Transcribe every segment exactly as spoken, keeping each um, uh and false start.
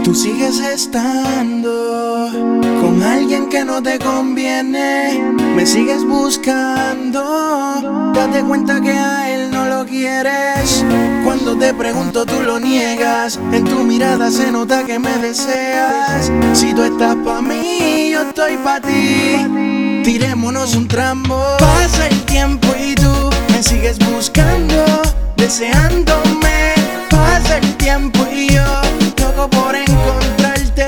Tú sigues estando con alguien que no te conviene. Me sigues buscando. Date cuenta que a él no lo quieres. Cuando te pregunto tú lo niegas. En tu mirada se nota que me deseas. Si tú estás pa' mí, yo estoy pa' ti. Tirémonos un trambo. Pasa el tiempo y tú me sigues buscando, deseándome. Pasa el tiempo y yo loco por encontrarte.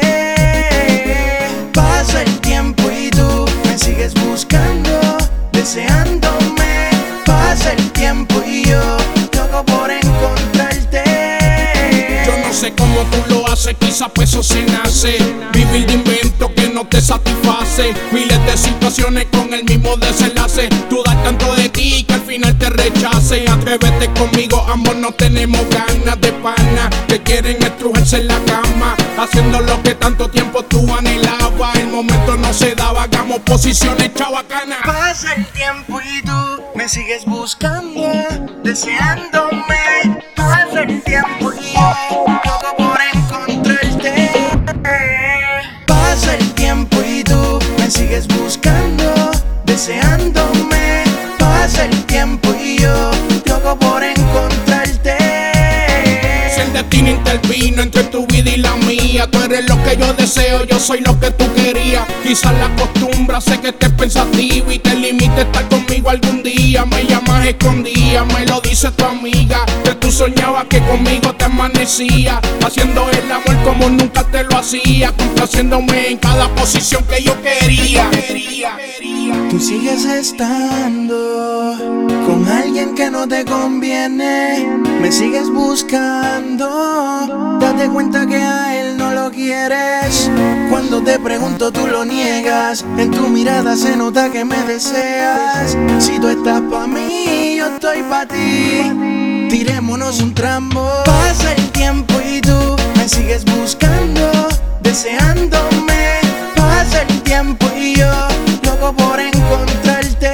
Pasa el tiempo y tú me sigues buscando, deseándome. Pasa el tiempo y yo loco por encontrarte. Yo no sé cómo tú lo haces, quizá pues eso se nace. Vivir de invento que no te satisface. Miles de situaciones con el mismo desenlace. Tú das tanto de ti que al final te rechace. Atrévete conmigo, ambos no tenemos ganas de pana. Que quieren estrujarse en la cama, haciendo lo que tanto tiempo tú anhelabas. El momento no se daba, hagamos posiciones chavacanas. Pasa el tiempo y tú me sigues buscando, deseándome. Pasa el tiempo y yo loco por encontrarte. Pasa el tiempo y tú me sigues buscando, deseándome. Pasa el tiempo y yo loco por encontrarte. Si el destino intervino entre tu vida y la mía, tú eres lo que yo deseo, yo soy lo que tú querías. Quizás la costumbre hace que estés pensativo y te limite a estar conmigo algún día. Me llamas escondida, me lo dice tu amiga, que tú soñabas que conmigo te amanecía, haciendo el amor como nunca te lo hacía, complaciéndome en cada posición que yo quería. quería, quería. Tú sigues estando con alguien que no te conviene. Me sigues buscando. Date cuenta que a él no lo quieres. Cuando te pregunto tú lo niegas. En tu mirada se nota que me deseas. Si tú estás pa' mí, yo estoy pa' ti. Tirémonos un trambo. Pasa el tiempo y tú me sigues buscando, deseándome. Pasa el tiempo y yo loco por encontrarte.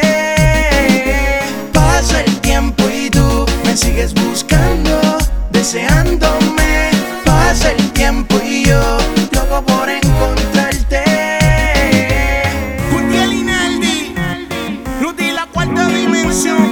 Pasa el tiempo y tú me sigues buscando, deseándome. Pasa el tiempo y yo loco por encontrarte. Gutiel Inaldi, Rudy la cuarta dimensión.